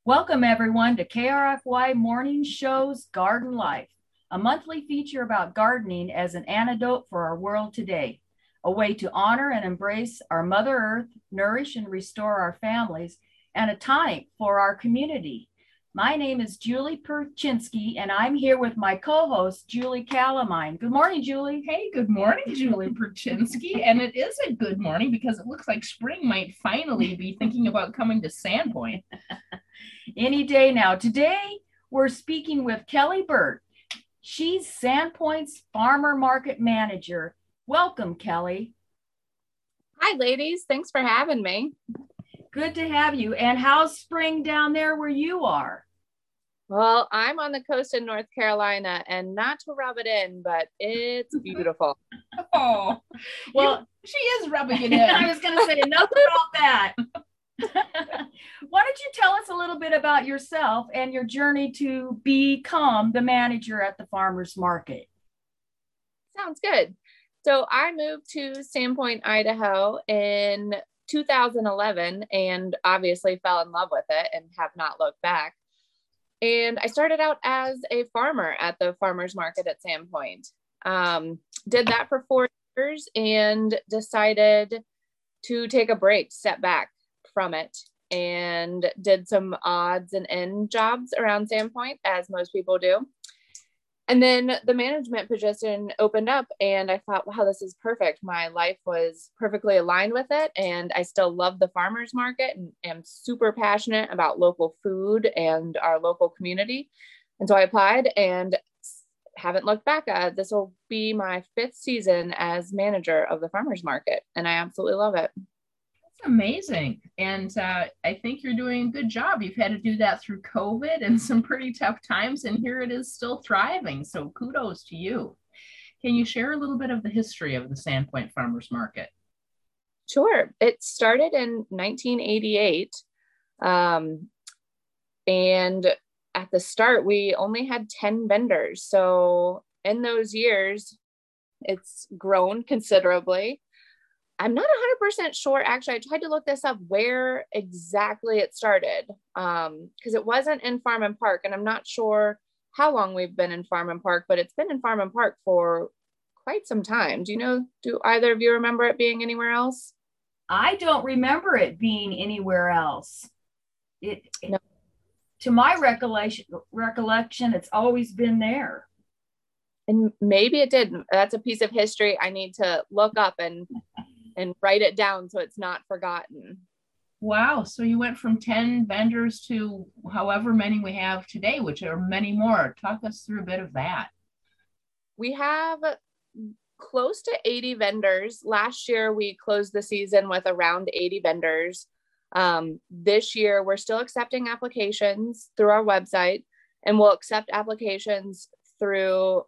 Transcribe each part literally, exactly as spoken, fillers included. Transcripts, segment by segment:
Welcome, everyone, to K R F Y Morning Show's Garden Life, a monthly feature about gardening as an antidote for our world today, a way to honor and embrace our Mother Earth, nourish and restore our families, and a tonic for our community. My name is Julie Perchinsky, and I'm here with my co-host, Julie Calamine. Good morning, Julie. Hey, good morning, Julie Perchinsky. And it is a good morning because it looks like spring might finally be thinking about coming to Sandpoint. Any day now. Today, we're speaking with Kelly Burt. She's Sandpoint's Farmer Market Manager. Welcome, Kelly. Hi, ladies. Thanks for having me. Good to have you. And how's spring down there where you are? Well, I'm on the coast in North Carolina, and not to rub it in, but it's beautiful. Oh, well, you, she is rubbing it in. I was going to say enough about that. Why don't you tell us a little bit about yourself and your journey to become the manager at the farmers market? Sounds good. So I moved to Sandpoint, Idaho in two thousand eleven and obviously fell in love with it and have not looked back. And I started out as a farmer at the farmers market at Sandpoint. Um, did that for four years and decided to take a break, step back from it, and did some odds and end jobs around Sandpoint, as most people do. And then the management position opened up and I thought, wow, this is perfect. My life was perfectly aligned with it. And I still love the farmers market and am super passionate about local food and our local community. And so I applied and haven't looked back. Uh, this will be my fifth season as manager of the farmers market. And I absolutely love it. Amazing. And uh, I think you're doing a good job. You've had to do that through COVID and some pretty tough times, and here it is still thriving. So kudos to you. Can you share a little bit of the history of the Sandpoint Farmers Market? Sure. It started in nineteen eighty-eight. Um, and at the start, we only had ten vendors. So in those years, it's grown considerably. I'm not one hundred percent sure. Actually, I tried to look this up where exactly it started um, because it wasn't in Farm and Park. And I'm not sure how long we've been in Farm and Park, but it's been in Farm and Park for quite some time. Do you know, do either of you remember it being anywhere else? I don't remember it being anywhere else. It, no. To my recollection, recollection, it's always been there. And maybe it did. That's a piece of history I need to look up and and write it down so it's not forgotten. Wow. So you went from ten vendors to however many we have today, which are many more. Talk us through a bit of that. We have close to eighty vendors. Last year, we closed the season with around eighty vendors. Um, this year, we're still accepting applications through our website, and we'll accept applications through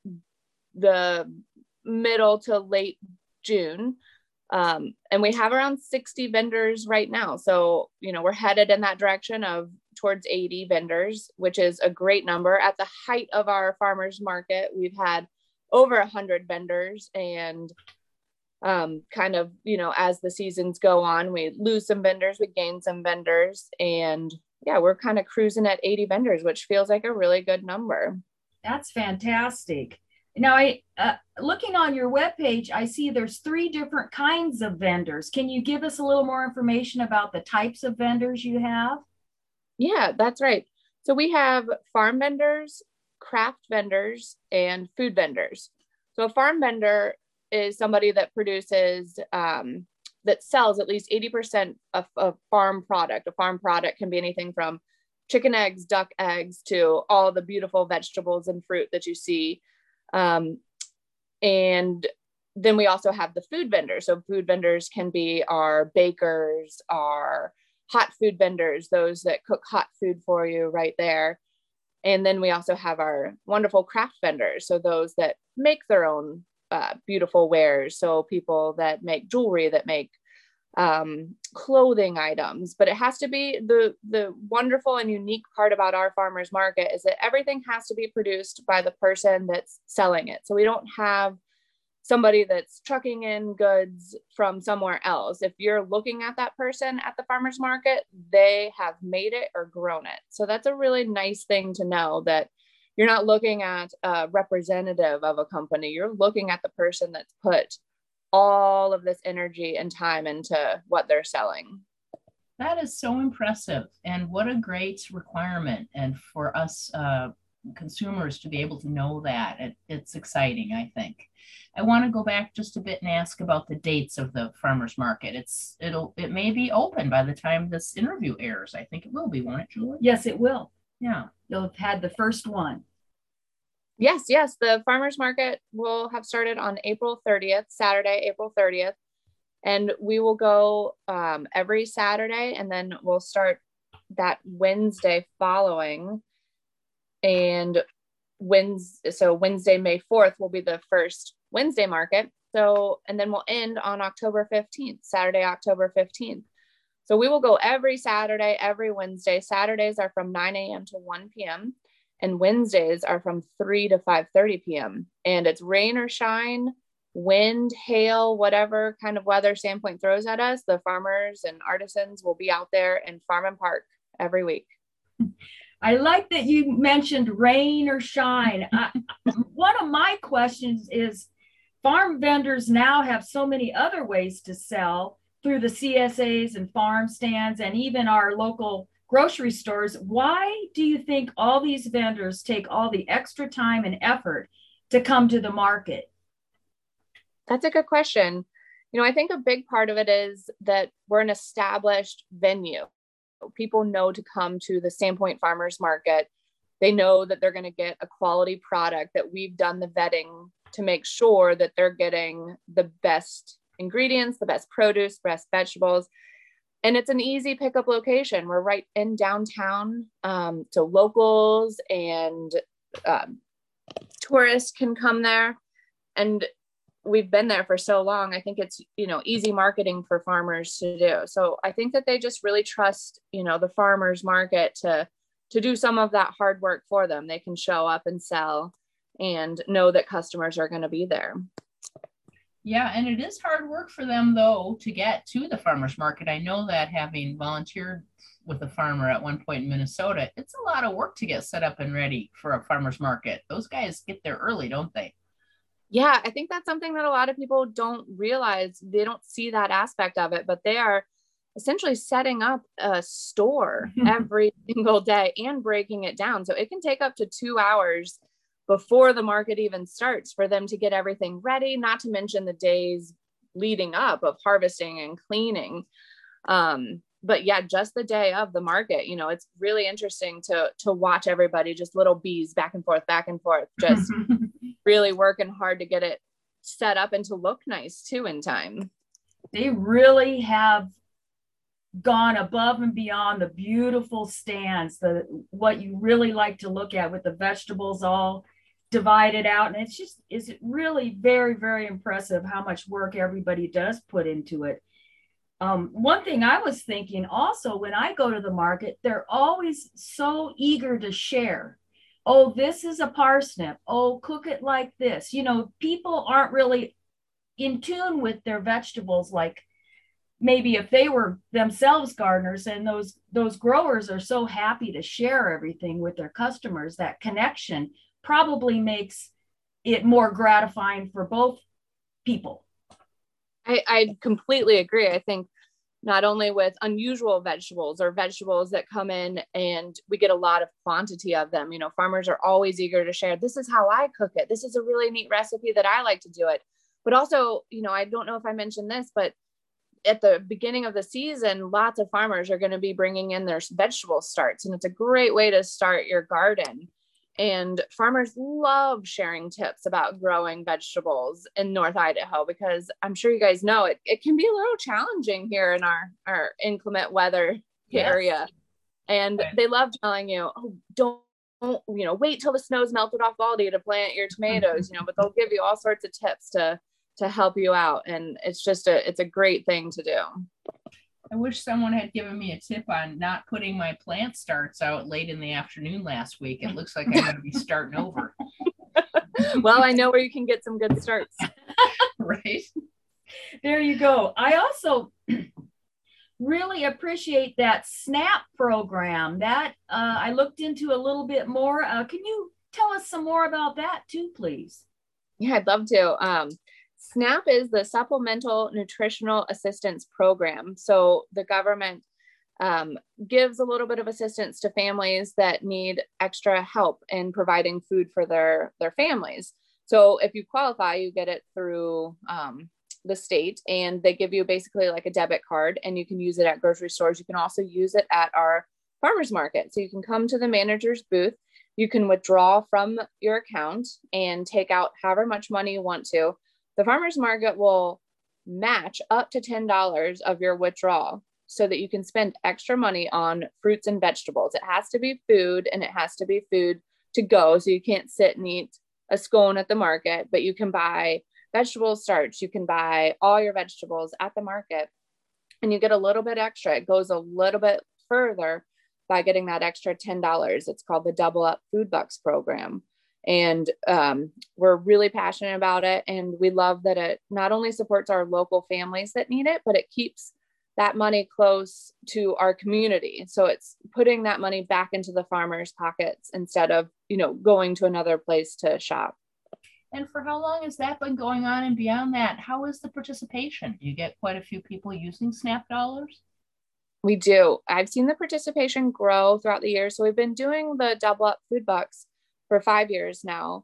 the middle to late June. Um, and we have around sixty vendors right now. So, you know, we're headed in that direction of towards eighty vendors, which is a great number. At the height of our farmers market, we've had over a hundred vendors, and um, kind of, you know, as the seasons go on, we lose some vendors, we gain some vendors, and yeah, we're kind of cruising at eighty vendors, which feels like a really good number. That's fantastic. Now, I uh, looking on your webpage, I see there's three different kinds of vendors. Can you give us a little more information about the types of vendors you have? Yeah, that's right. So we have farm vendors, craft vendors, and food vendors. So a farm vendor is somebody that produces, um, that sells at least eighty percent of a farm product. A farm product can be anything from chicken eggs, duck eggs, to all the beautiful vegetables and fruit that you see. Um, and then we also have the food vendors. So food vendors can be our bakers, our hot food vendors, those that cook hot food for you right there. And then we also have our wonderful craft vendors. So those that make their own uh, beautiful wares. So people that make jewelry, that make um, clothing items, but it has to be the, the wonderful and unique part about our farmers market is that everything has to be produced by the person that's selling it. So we don't have somebody that's trucking in goods from somewhere else. If you're looking at that person at the farmer's market, they have made it or grown it. So that's a really nice thing to know, that you're not looking at a representative of a company. You're looking at the person that's put all of this energy and time into what they're selling. That is so impressive. And what a great requirement. And for us uh, consumers to be able to know that, it, it's exciting, I think. I want to go back just a bit and ask about the dates of the farmers market. It's it'll it may be open by the time this interview airs. I think it will be, won't it, Julie? Yes, it will. Yeah. You'll have had the first one. Yes, yes. The farmers market will have started on April thirtieth, Saturday, April thirtieth. And we will go um, every Saturday, and then we'll start that Wednesday following. And Wednesday, so Wednesday, May fourth will be the first Wednesday market. So, and then we'll end on October fifteenth, Saturday, October fifteenth. So we will go every Saturday, every Wednesday. Saturdays are from nine a.m. to one p.m. and Wednesdays are from three to five thirty p.m. And it's rain or shine, wind, hail, whatever kind of weather Sandpoint throws at us, the farmers and artisans will be out there in Farm and Park every week. I like that you mentioned rain or shine. I, one of my questions is, farm vendors now have so many other ways to sell through the C S As and farm stands and even our local grocery stores. Why do you think all these vendors take all the extra time and effort to come to the market? That's a good question. You know, I think a big part of it is that we're an established venue. People know to come to the Sandpoint Farmers Market. They know that they're going to get a quality product, that we've done the vetting to make sure that they're getting the best ingredients, the best produce, best vegetables. And it's an easy pickup location. We're right in downtown. Um, so locals and um, tourists can come there. And we've been there for so long. I think it's, you know, easy marketing for farmers to do. So I think that they just really trust, you know, the farmers market to, to do some of that hard work for them. They can show up and sell and know that customers are going to be there. Yeah, and it is hard work for them, though, to get to the farmers market. I know that, having volunteered with a farmer at one point in Minnesota, it's a lot of work to get set up and ready for a farmers market. Those guys get there early, don't they? Yeah, I think that's something that a lot of people don't realize. They don't see that aspect of it, but they are essentially setting up a store every single day and breaking it down. So it can take up to two hours before the market even starts for them to get everything ready, not to mention the days leading up of harvesting and cleaning. Um, but yeah, just the day of the market, you know, it's really interesting to, to watch everybody, just little bees back and forth, back and forth, just really working hard to get it set up and to look nice too in time. They really have gone above and beyond the beautiful stands, the what you really like to look at with the vegetables all divided out. And it's just, is it really very, very impressive how much work everybody does put into it. Um, one thing I was thinking also, when I go to the market, they're always so eager to share. Oh, this is a parsnip. Oh, cook it like this. You know, people aren't really in tune with their vegetables like maybe if they were themselves gardeners, and those those growers are so happy to share everything with their customers. That connection probably makes it more gratifying for both people. I, I completely agree. I think not only with unusual vegetables or vegetables that come in and we get a lot of quantity of them, you know, farmers are always eager to share. This is how I cook it. This is a really neat recipe that I like to do it. But also, you know, I don't know if I mentioned this, but at the beginning of the season, lots of farmers are going to be bringing in their vegetable starts, and it's a great way to start your garden. And farmers love sharing tips about growing vegetables in North Idaho, because I'm sure you guys know it, it can be a little challenging here in our, our inclement weather yes. area. And right. they love telling you, oh, don't, don't, you know, wait till the snow's melted off Baldy to plant your tomatoes, you know, but they'll give you all sorts of tips to, to help you out. And it's just a, it's a great thing to do. I wish someone had given me a tip on not putting my plant starts out late in the afternoon last week. It looks like I'm going to be starting over. Well, I know where you can get some good starts. Right. There you go. I also really appreciate that SNAP program. That uh, I looked into a little bit more. Uh, can you tell us some more about that too, please? Yeah, I'd love to. Um, SNAP is the Supplemental Nutritional Assistance Program. So the government um, gives a little bit of assistance to families that need extra help in providing food for their, their families. So if you qualify, you get it through um, the state, and they give you basically like a debit card, and you can use it at grocery stores. You can also use it at our farmers market. So you can come to the manager's booth, you can withdraw from your account and take out however much money you want to. The farmers market will match up to ten dollars of your withdrawal so that you can spend extra money on fruits and vegetables. It has to be food, and it has to be food to go. So you can't sit and eat a scone at the market, but you can buy vegetable starch. You can buy all your vegetables at the market, and you get a little bit extra. It goes a little bit further by getting that extra ten dollars. It's called the Double Up Food Bucks program. And um, we're really passionate about it. And we love that it not only supports our local families that need it, but it keeps that money close to our community. So it's putting that money back into the farmers' pockets instead of, you know, going to another place to shop. And for how long has that been going on? And beyond that, how is the participation? Do you get quite a few people using SNAP dollars? We do. I've seen the participation grow throughout the years. So we've been doing the Double Up Food Bucks for five years now.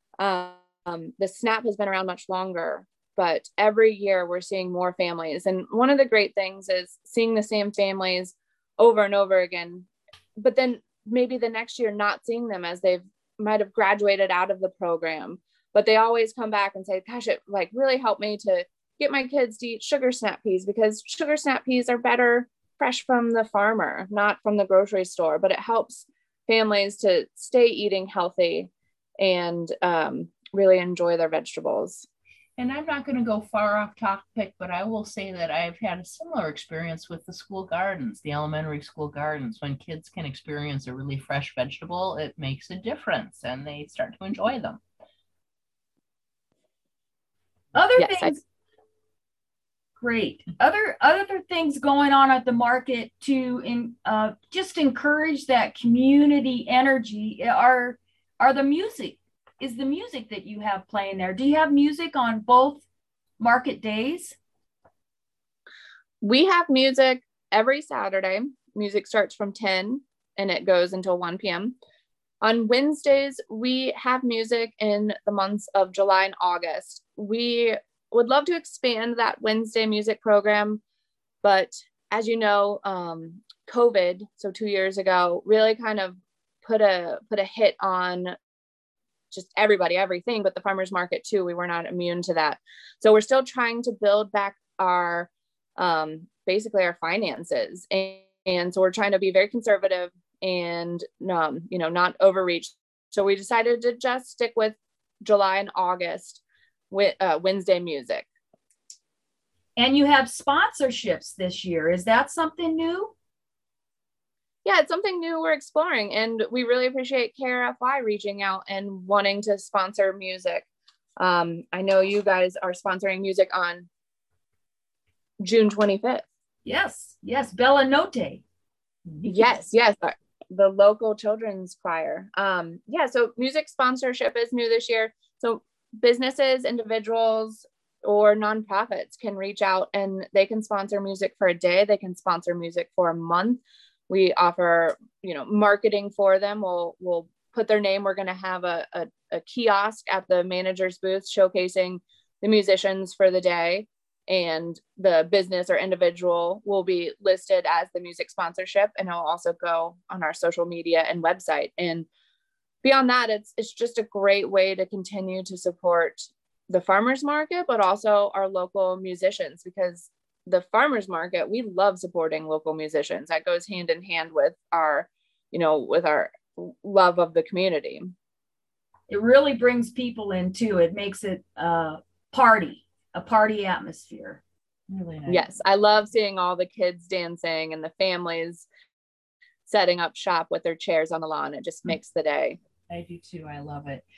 Um, the SNAP has been around much longer, but every year we're seeing more families. And one of the great things is seeing the same families over and over again, but then maybe the next year not seeing them as they've might have graduated out of the program, but they always come back and say, gosh, it like really helped me to get my kids to eat sugar snap peas, because sugar snap peas are better fresh from the farmer, not from the grocery store, but it helps families to stay eating healthy and um, really enjoy their vegetables. And I'm not going to go far off topic, but I will say that I've had a similar experience with the school gardens, the elementary school gardens. When kids can experience a really fresh vegetable, it makes a difference and they start to enjoy them. Other yes, things, I- great. Other other things going on at the market to in, uh, just encourage that community energy are are the music. Is the music that you have playing there? Do you have music on both market days? We have music every Saturday. Music starts from ten and it goes until one p.m. On Wednesdays, we have music in the months of July and August. We would love to expand that Wednesday music program, but as you know, um, COVID, so two years ago, really kind of put a put a hit on just everybody, everything, but the farmers market too. We were not immune to that. So we're still trying to build back our, um, basically our finances. And, and so we're trying to be very conservative and, um, you know, not overreach. So we decided to just stick with July and August with uh, Wednesday music. And you have sponsorships this year. Is that something new? Yeah, it's something new we're exploring, and we really appreciate K R F Y reaching out and wanting to sponsor music. Um, I know you guys are sponsoring music on June twenty-fifth. Yes, yes, Bella Notte. Yes, yes, the local children's choir. Um, yeah, so music sponsorship is new this year. So businesses, individuals, or nonprofits can reach out and they can sponsor music for a day. They can sponsor music for a month. We offer, you know, marketing for them. We'll, we'll put their name. We're going to have a, a, a kiosk at the manager's booth showcasing the musicians for the day, and the business or individual will be listed as the music sponsorship, and it'll also go on our social media and website. And beyond that, it's, it's just a great way to continue to support the farmers market, but also our local musicians, because the farmers market, we love supporting local musicians. That goes hand in hand with our, you know, with our love of the community. It really brings people in too. It makes it a party, a party atmosphere. Really nice. Yes. I love seeing all the kids dancing and the families setting up shop with their chairs on the lawn. It just makes the day. I do too. I love it.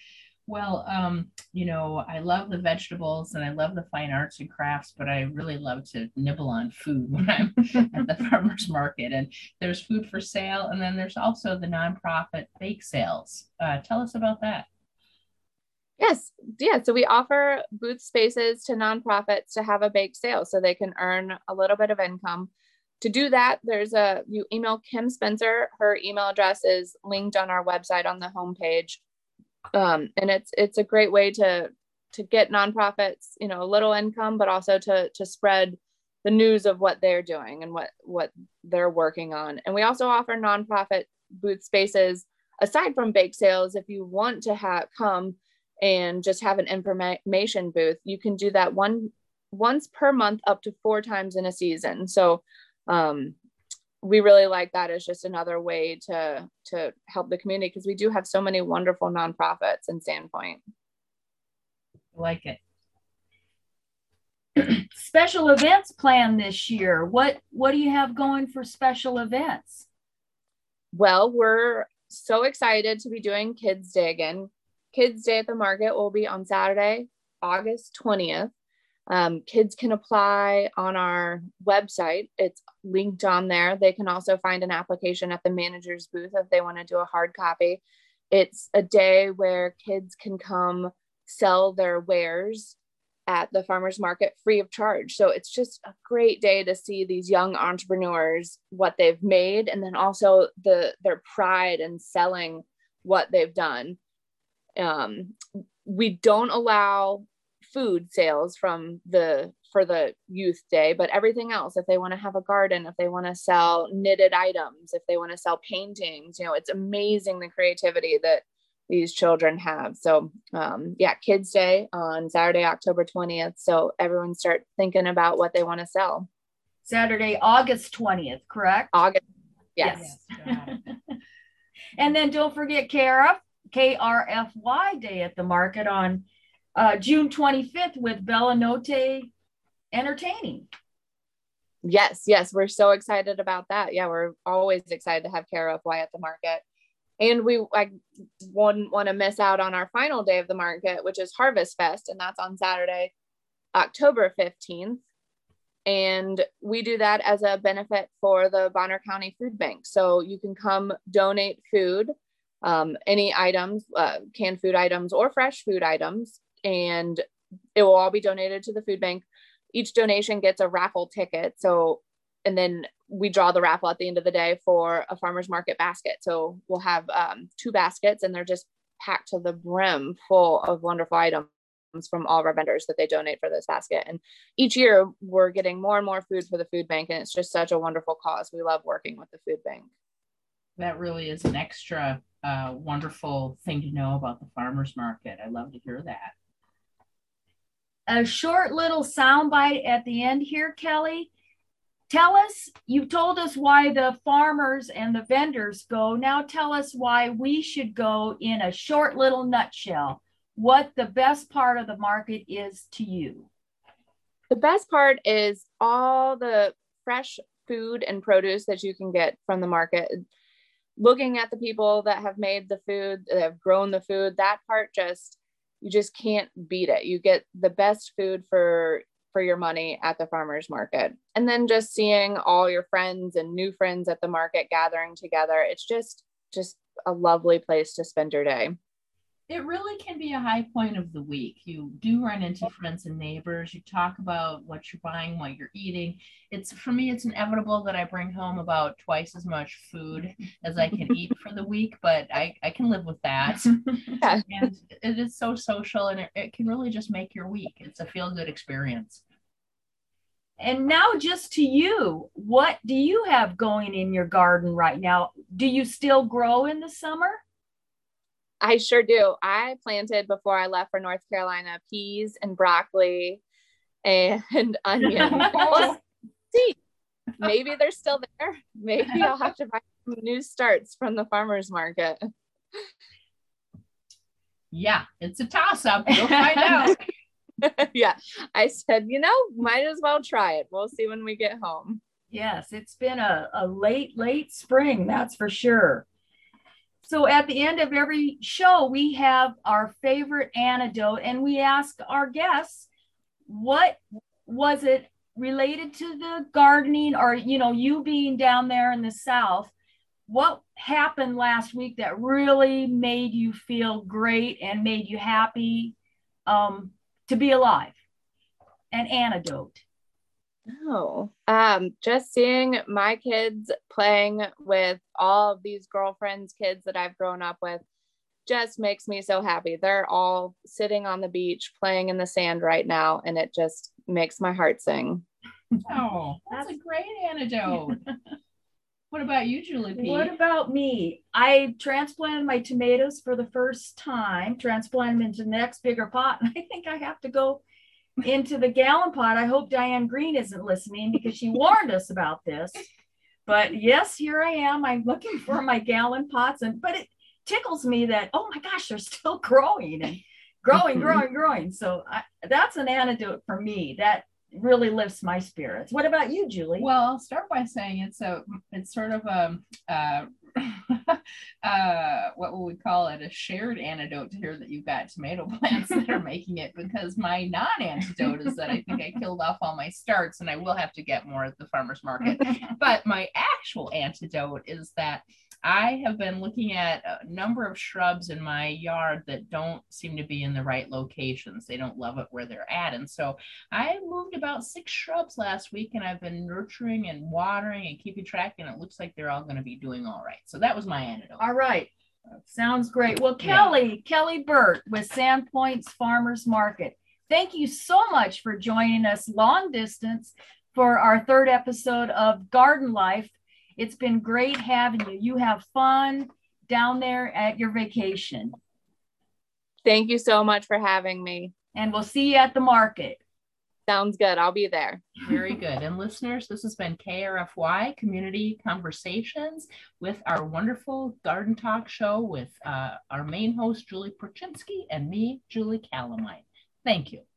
Well, um, you know, I love the vegetables and I love the fine arts and crafts, but I really love to nibble on food when I'm at the farmer's market. And there's food for sale, and then there's also the nonprofit bake sales. Uh, tell us about that. Yes. Yeah. So we offer booth spaces to nonprofits to have a bake sale so they can earn a little bit of income. To do that, there's a, you email Kim Spencer. Her email address is linked on our website on the homepage. Um, and it's, it's a great way to, to get nonprofits, you know, a little income, but also to, to spread the news of what they're doing and what, what they're working on. And we also offer nonprofit booth spaces aside from bake sales. If you want to have come and just have an information booth, you can do that one once per month up to four times in a season. So, um, we really like that as just another way to, to help the community, because we do have so many wonderful nonprofits in Sandpoint. I like it. Special events planned this year. What, what do you have going for special events? Well, we're so excited to be doing Kids Day again. Kids Day at the market will be on Saturday, August twentieth. Um, kids can apply on our website. It's linked on there. They can also find an application at the manager's booth if they want to do a hard copy. It's a day where kids can come sell their wares at the farmer's market free of charge. So it's just a great day to see these young entrepreneurs, what they've made, and then also the their pride in selling what they've done. Um, we don't allow food sales from the for the youth day, but everything else, if they want to have a garden, if they want to sell knitted items, if they want to sell paintings, you know, it's amazing the creativity that these children have. So um, yeah, Kids Day on Saturday, October twentieth. So everyone start thinking about what they want to sell. Saturday, August twentieth, correct? August. Yes. yes. And then don't forget K R F, K R F Y Day at the market on uh, June twenty-fifth with Bella Notte entertaining. Yes. Yes. We're so excited about that. Yeah. We're always excited to have K R F Y at the market. And we like wouldn't want to miss out on our final day of the market, which is Harvest Fest. And that's on Saturday, October fifteenth. And we do that as a benefit for the Bonner County Food Bank. So you can come donate food, um, any items, uh, canned food items or fresh food items, and it will all be donated to the food bank. Each donation gets a raffle ticket. So, and then we draw the raffle at the end of the day for a farmer's market basket. So we'll have um, two baskets, and they're just packed to the brim full of wonderful items from all of our vendors that they donate for this basket. And each year we're getting more and more food for the food bank. And it's just such a wonderful cause. We love working with the food bank. That really is an extra uh, wonderful thing to know about the farmer's market. I love to hear that. A short little soundbite at the end here, Kelly. Tell us, you told us why the farmers and the vendors go. Now tell us why we should go in a short little nutshell. What the best part of the market is to you. The best part is all the fresh food and produce that you can get from the market. Looking at the people that have made the food, that have grown the food, that part just, you just can't beat it. You get the best food for, for your money at the farmer's market. And then just seeing all your friends and new friends at the market gathering together. It's just, just a lovely place to spend your day. It really can be a high point of the week. You do run into friends and neighbors. You talk about what you're buying, what you're eating. It's, for me, it's inevitable that I bring home about twice as much food as I can eat for the week, but I, I can live with that. Yeah. And it is so social, and it, it can really just make your week. It's a feel-good experience. And now just to you, what do you have going in your garden right now? Do you still grow in the summer? I sure do. I planted before I left for North Carolina peas and broccoli and onions. We'll see. Maybe they're still there. Maybe I'll have to buy some new starts from the farmer's market. Yeah, it's a toss-up. You'll find out. Yeah, I said, you know, might as well try it. We'll see when we get home. Yes, it's been a, a late, late spring, that's for sure. So at the end of every show, we have our favorite anecdote, and we ask our guests, what was it related to the gardening, or, you know, you being down there in the South, what happened last week that really made you feel great and made you happy um, to be alive? An anecdote. Oh, um, just seeing my kids playing with all of these girlfriends' kids that I've grown up with just makes me so happy. They're all sitting on the beach playing in the sand right now, and it just makes my heart sing. Oh, that's a great anecdote. What about you, Julie P? What about me? I transplanted my tomatoes for the first time, transplanted them into the next bigger pot, and I think I have to go into the gallon pot. I hope Diane Green isn't listening because she warned us about this. But yes, here I am. I'm looking for my gallon pots, and but it tickles me that, oh my gosh, they're still growing and growing, mm-hmm. growing, growing. So I, that's an anecdote for me that really lifts my spirits. What about you, Julie? Well, I'll start by saying it's a it's sort of a uh, uh, what would we call it? A shared antidote to hear that you've got tomato plants that are making it, because my non-antidote is that I think I killed off all my starts and I will have to get more at the farmer's market. But my actual antidote is that I have been looking at a number of shrubs in my yard that don't seem to be in the right locations. They don't love it where they're at. And so I moved about six shrubs last week, and I've been nurturing and watering and keeping track, and it looks like they're all going to be doing all right. So that was my antidote. All right. Sounds great. Well, Kelly, yeah. Kelly Burt with Sandpoint's Farmers Market, thank you so much for joining us long distance for our third episode of Garden Life. It's been great having you. You have fun down there at your vacation. Thank you so much for having me. And we'll see you at the market. Sounds good. I'll be there. Very good. And listeners, this has been K R F Y Community Conversations with our wonderful Garden Talk show with uh, our main host, Julie Porchinsky, and me, Julie Calamine. Thank you.